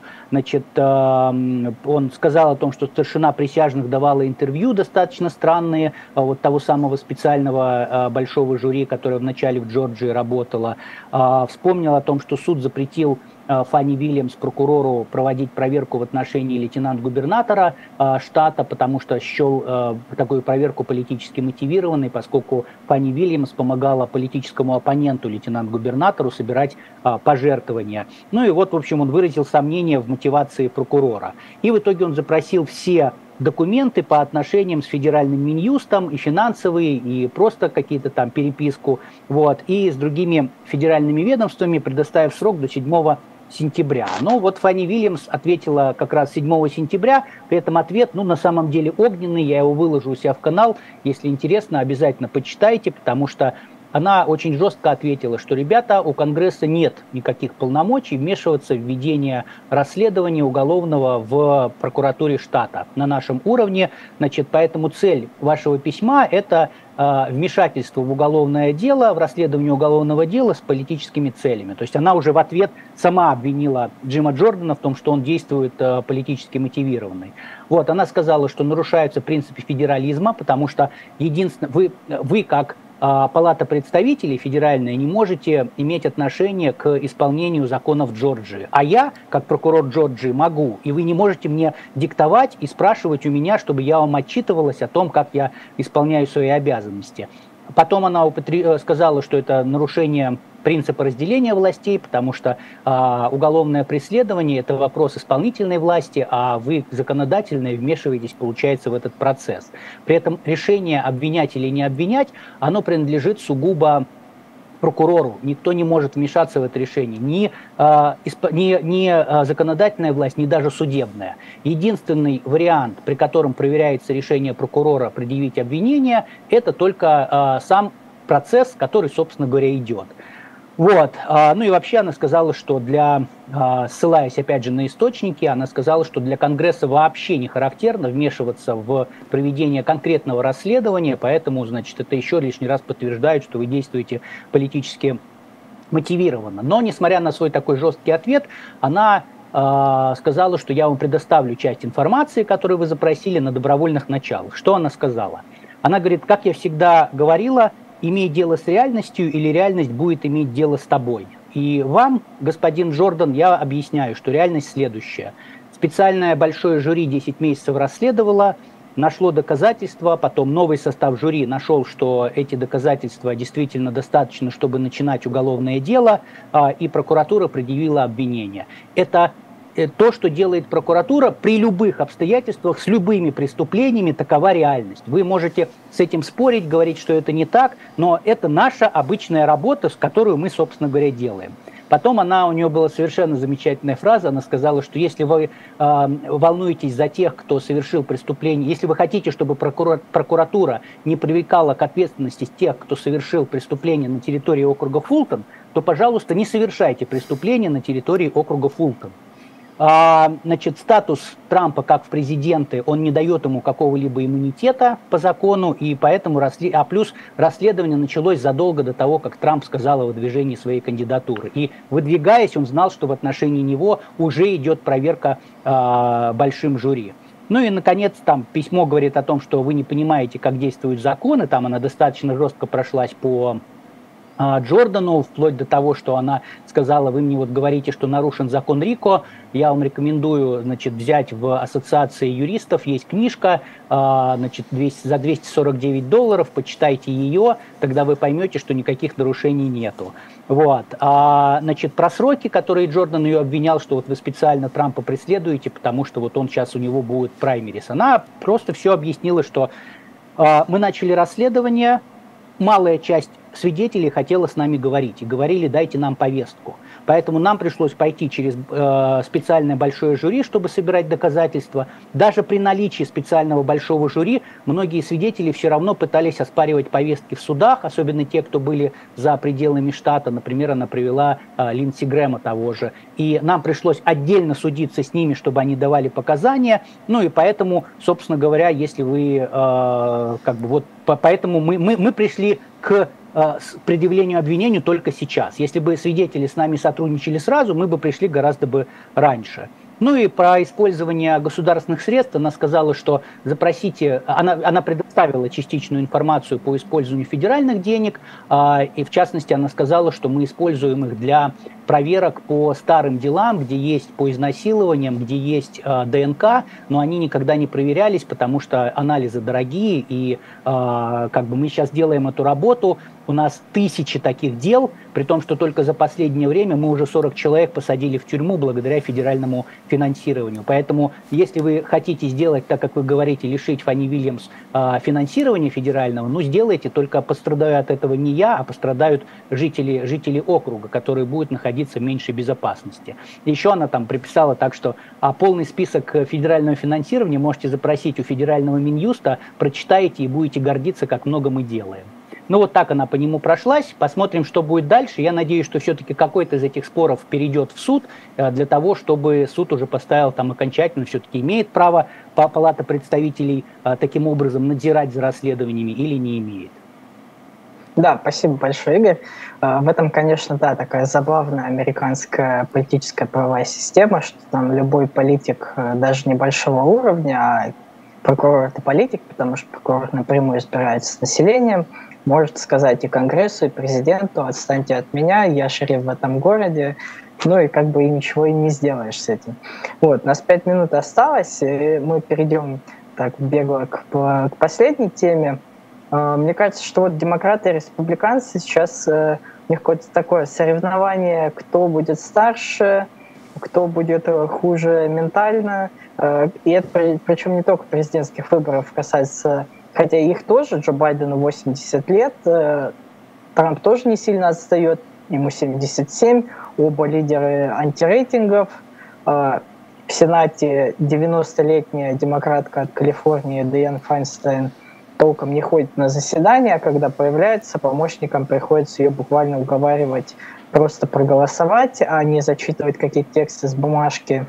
Он сказал о том, что старшина присяжных давала интервью достаточно странные, вот того самого специального большого жюри, которое вначале в Джорджии работало. Вспомнил о том, что суд запретил Фанни Вильямс, прокурору, проводить проверку в отношении лейтенант-губернатора штата, потому что счел такую проверку политически мотивированной, поскольку Фанни Вильямс помогала политическому оппоненту, лейтенант-губернатору, собирать пожертвования. И вот, в общем, он выразил сомнения в мотивации прокурора. И в итоге он запросил все документы по отношениям с федеральным Минюстом, и финансовые, и просто какие-то там переписку, вот, и с другими федеральными ведомствами, предоставив срок до 7 сентября. Но вот Фанни Вильямс ответила как раз 7 сентября, при этом ответ, на самом деле огненный, я его выложу у себя в канал, если интересно, обязательно почитайте, потому что она очень жестко ответила, что, ребята, у Конгресса нет никаких полномочий вмешиваться в ведение расследования уголовного в прокуратуре штата на нашем уровне. Значит, поэтому цель вашего письма – это вмешательство в уголовное дело, в расследование уголовного дела с политическими целями. То есть она уже в ответ сама обвинила Джима Джордана в том, что он действует политически мотивированный. Вот, она сказала, что нарушаются принципы федерализма, потому что единственное, вы как Палата представителей федеральная не можете иметь отношение к исполнению законов Джорджии. А я, как прокурор Джорджии, могу. И вы не можете мне диктовать и спрашивать у меня, чтобы я вам отчитывалась о том, как я исполняю свои обязанности. Потом она сказала, что это нарушение принципа разделения властей, потому что уголовное преследование – это вопрос исполнительной власти, а вы, законодательные, вмешиваетесь, получается, в этот процесс. При этом решение обвинять или не обвинять, оно принадлежит сугубо прокурору. Никто не может вмешаться в это решение. Ни законодательная власть, ни даже судебная. Единственный вариант, при котором проверяется решение прокурора предъявить обвинение, это только сам процесс, который, собственно говоря, идет. Вот. Ну и вообще она сказала, что ссылаясь опять же на источники, она сказала, что для Конгресса вообще не характерно вмешиваться в проведение конкретного расследования, поэтому, значит, это еще лишний раз подтверждает, что вы действуете политически мотивированно. Но, несмотря на свой такой жесткий ответ, она сказала, что я вам предоставлю часть информации, которую вы запросили, на добровольных началах. Что она сказала? Она говорит, как я всегда говорила, имей дело с реальностью, или реальность будет иметь дело с тобой. И вам, господин Джордан, я объясняю, что реальность следующая. Специальное большое жюри 10 месяцев расследовало, нашло доказательства, потом новый состав жюри нашел, что эти доказательства действительно достаточно, чтобы начинать уголовное дело, и прокуратура предъявила обвинение. Это то, что делает прокуратура при любых обстоятельствах, с любыми преступлениями, такова реальность. Вы можете с этим спорить, говорить, что это не так, но это наша обычная работа, с которой мы, собственно говоря, делаем. Потом у нее была совершенно замечательная фраза, она сказала, что если вы волнуетесь за тех, кто совершил преступление, если вы хотите, чтобы прокуратура не привлекала к ответственности тех, кто совершил преступление на территории округа Фултон, то, пожалуйста, не совершайте преступления на территории округа Фултон. Значит, статус Трампа как в президенты, он не дает ему какого-либо иммунитета по закону, и поэтому плюс расследование началось задолго до того, как Трамп сказал о выдвижении своей кандидатуры. И выдвигаясь, он знал, что в отношении него уже идет проверка большим жюри. Ну и, наконец, там письмо говорит о том, что вы не понимаете, как действуют законы, там она достаточно жестко прошлась по Джордану, вплоть до того, что она сказала, вы мне вот говорите, что нарушен закон Рико, я вам рекомендую, значит, взять в ассоциации юристов, есть книжка, значит, за $249, почитайте ее, тогда вы поймете, что никаких нарушений нету. Вот. Значит, про сроки, которые Джордан ее обвинял, что вот вы специально Трампа преследуете, потому что вот он сейчас у него будет праймерис. Она просто все объяснила, что мы начали расследование, малая часть свидетелей хотела с нами говорить и говорили, дайте нам повестку. Поэтому нам пришлось пойти через специальное большое жюри, чтобы собирать доказательства. Даже при наличии специального большого жюри многие свидетели все равно пытались оспаривать повестки в судах, особенно те, кто были за пределами штата. Например, она привела Линдси Грэма того же. И нам пришлось отдельно судиться с ними, чтобы они давали показания. Ну и поэтому, собственно говоря, если вы поэтому мы пришли к предъявлению обвинению только сейчас. Если бы свидетели с нами сотрудничали сразу, мы бы пришли гораздо бы раньше. Ну и про использование государственных средств она сказала, что запросите, она предоставила частичную информацию по использованию федеральных денег, и в частности она сказала, что мы используем их для проверок по старым делам, где есть по изнасилованиям, где есть ДНК, но они никогда не проверялись, потому что анализы дорогие, и мы сейчас делаем эту работу у нас тысячи таких дел, при том, что только за последнее время мы уже 40 человек посадили в тюрьму благодаря федеральному финансированию. Поэтому, если вы хотите сделать, так как вы говорите, лишить Фанни Вильямс финансирования федерального, ну, сделайте, только пострадаю от этого не я, а пострадают жители округа, которые будут находиться в меньшей безопасности. Еще она там приписала так, что полный список федерального финансирования можете запросить у федерального Минюста, прочитаете и будете гордиться, как много мы делаем. Ну вот так она по нему прошлась, посмотрим, что будет дальше. Я надеюсь, что все-таки какой-то из этих споров перейдет в суд, для того, чтобы суд уже поставил там окончательно, все-таки имеет право Палата представителей таким образом надзирать за расследованиями или не имеет.
Да, спасибо большое, Игорь. В этом, конечно, да, такая забавная американская политическая правовая система, что там любой политик даже небольшого уровня, а прокурор – это политик, потому что прокурор напрямую избирается с населением, может сказать и Конгрессу, и президенту: отстаньте от меня, я шериф в этом городе, ну и как бы и ничего и не сделаешь с этим. Вот, у нас 5 минут осталось, и мы перейдем так бегло к последней теме. Мне кажется, что вот демократы и республиканцы сейчас, у них какое-то такое соревнование, кто будет старше, кто будет хуже ментально. И это причем не только президентских выборов касается, хотя их тоже, Джо Байдену 80 лет, Трамп тоже не сильно отстает, ему 77, оба лидеры антирейтингов. В Сенате 90-летняя демократка от Калифорнии Дайан Файнстайн толком не ходит на заседания, а когда появляется, помощникам приходится ее буквально уговаривать просто проголосовать, а не зачитывать какие-то тексты с бумажки.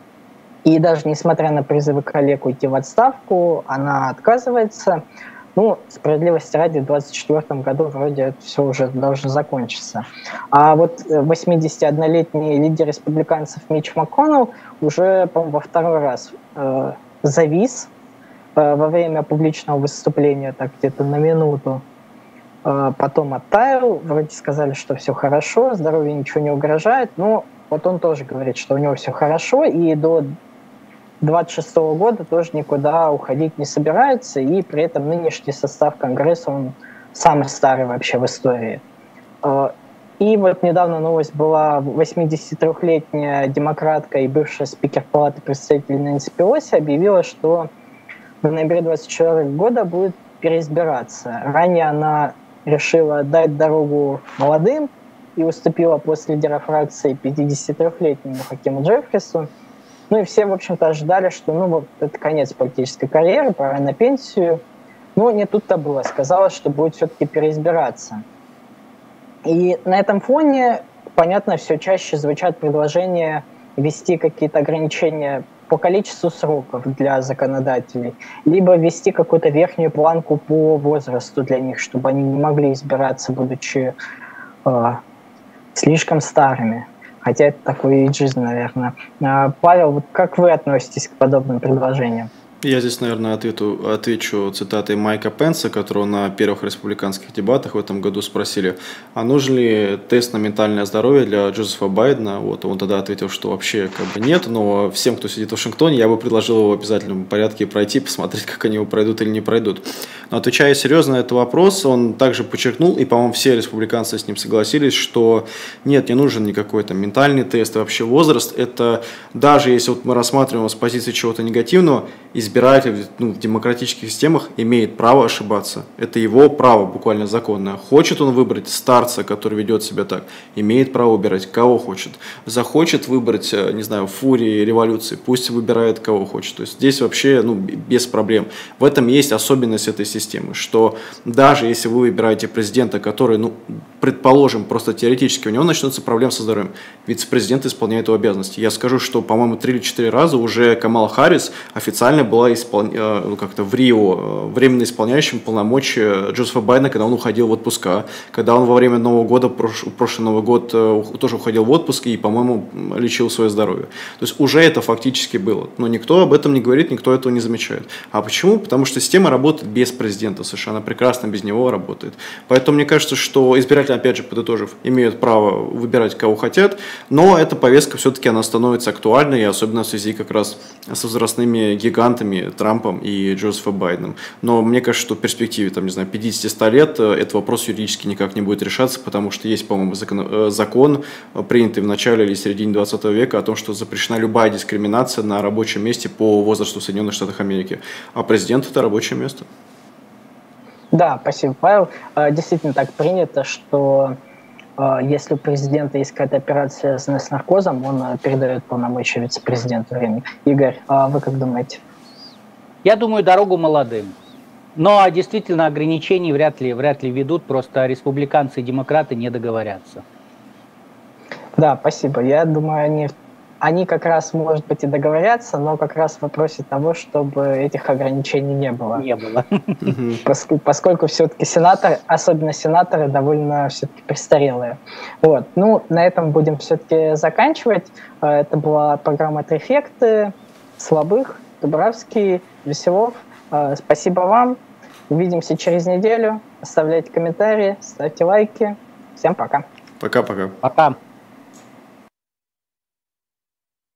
И даже несмотря на призывы коллег уйти в отставку, она отказывается. Ну, справедливости ради, в 2024 году вроде это все уже должно закончиться. А вот 81-летний лидер республиканцев Митч МакКоннелл уже, по-моему, во второй раз завис во время публичного выступления, так где-то на минуту. Потом оттаял, вроде сказали, что все хорошо, здоровью ничего не угрожает, но вот он тоже говорит, что у него все хорошо, и до 26 года тоже никуда уходить не собирается, и при этом нынешний состав Конгресса, он самый старый вообще в истории. И вот недавно новость была: 83-летняя демократка и бывшая спикер Палаты представителей Нэнси Пелоси объявила, что в ноябре 2024 года будет переизбираться. Ранее она решила дать дорогу молодым и уступила после лидера фракции 53-летнему Хакиму Джеффрису. Ну и все, в общем-то, ожидали, что ну вот это конец политической карьеры, пора на пенсию. Но не тут-то было. Сказала, что будет все-таки переизбираться. И на этом фоне, понятно, все чаще звучат предложения ввести какие-то ограничения по количеству сроков для законодателей, либо ввести какую-то верхнюю планку по возрасту для них, чтобы они не могли избираться, будучи слишком старыми. Хотя это такой эйджизм, наверное. Павел, вот как вы относитесь к подобным предложениям?
Я здесь, наверное, отвечу цитатой Майка Пенса, которого на первых республиканских дебатах в этом году спросили, а нужен ли тест на ментальное здоровье для Джозефа Байдена. Вот он тогда ответил, что вообще как бы нет, но всем, кто сидит в Вашингтоне, я бы предложил его в обязательном порядке пройти, посмотреть, как они его пройдут или не пройдут. Но отвечая серьезно на этот вопрос, он также подчеркнул, и, по-моему, все республиканцы с ним согласились, что нет, не нужен никакой там ментальный тест, и вообще возраст. Это даже если вот мы рассматриваем его с позиции чего-то негативного, избиратель в демократических системах имеет право ошибаться. Это его право, буквально законное. Хочет он выбрать старца, который ведет себя так, имеет право выбирать кого хочет. Захочет выбрать, не знаю, фурии, революции, пусть выбирает кого хочет. То есть здесь вообще без проблем. В этом есть особенность этой системы, что даже если вы выбираете президента, который, предположим, просто теоретически у него начнутся проблемы со здоровьем, вице-президент исполняет его обязанности. Я скажу, что, по-моему, 3 или 4 раза уже Камала Харрис официально была как-то в Рио временно исполняющим полномочия Джозефа Байдена, когда он уходил в отпуска, когда он во время Нового года, прошлый Новый год тоже уходил в отпуск и, по-моему, лечил свое здоровье. То есть уже это фактически было. Но никто об этом не говорит, никто этого не замечает. А почему? Потому что система работает без президента США, она прекрасно без него работает. Поэтому мне кажется, что избиратели, опять же, подытожив, имеют право выбирать кого хотят, но эта повестка все-таки она становится актуальной, и особенно в связи как раз с возрастными гигантами, кандидатами Трампом и Джозефом Байденом. Но мне кажется, что в перспективе, там, не знаю, 50-100 лет этот вопрос юридически никак не будет решаться, потому что есть, по-моему, закон, принятый в начале или середине 20 века, о том, что запрещена любая дискриминация на рабочем месте по возрасту в Соединенных Штатах Америки. А президент – это рабочее место.
Да, спасибо, Павел. Действительно так принято, что если у президента есть какая-то операция, связанная с наркозом, он передает полномочия вице-президенту времени. Игорь, вы как думаете?
Я думаю, дорогу молодым. Но действительно ограничений вряд ли ведут, просто республиканцы и демократы не договорятся.
Да, спасибо. Я думаю, они как раз, может быть, и договорятся, но как раз в вопросе того, чтобы этих ограничений не было.
Не было.
Поскольку все-таки особенно сенаторы, довольно все-таки престарелые. Вот. Ну, на этом будем все-таки заканчивать. Это была программа «Трефекты», Слабых, Дубравский, Веселов. Спасибо вам. Увидимся через неделю. Оставляйте комментарии, ставьте лайки. Всем пока.
Пока-пока.
Пока.